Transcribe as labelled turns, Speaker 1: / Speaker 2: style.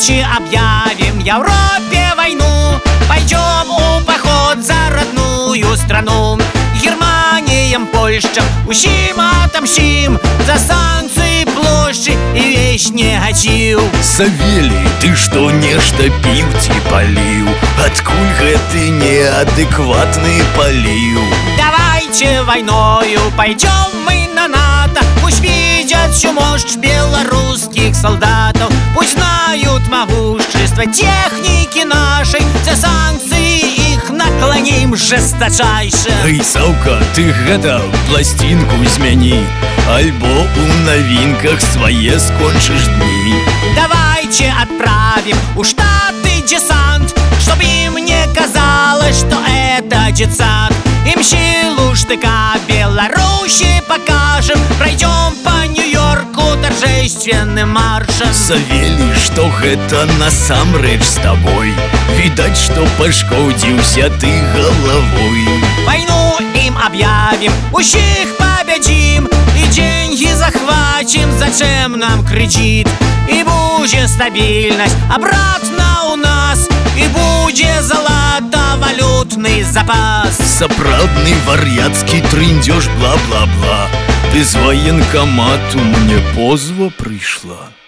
Speaker 1: Давайте объявим Европе войну, пойдем у поход за родную страну. Германиям, Польщам усім отомстим за санкции, площадь и весь негатив.
Speaker 2: Савелий, ты что, нешта пил ці паліў? Адкуль гэты неадекватны паліў?
Speaker 1: Давайте войною пойдем мы на НАТО, пусть видят всю мощь белорусских солдатов, пусть знают могущество техники нашей, за санкции их наклоним жесточайше.
Speaker 2: Эй, Саўка, ты гэта пластинку змяні, альбо у новинках свае скончыш дни.
Speaker 1: Давайте отправим у Штаты десант, чтобы им не казалось, что это детсад. Им силу штыка Беларуси покажем, пройдем по Нью-Йорку торжественным маршем.
Speaker 2: Савелий, что гэта насамрэч с тобой? Видать, что пашкодзіўся ты головой.
Speaker 1: Войну им объявим, усіх победим, и деньги захватим, зачем нам кредит? И будет стабильность обратно у нас, и будет золотовалютный запас.
Speaker 2: Сапраўдны вар'яцкі трындзёж, бла-бла-бла. Ты з военкомату, мне позва прыйшла.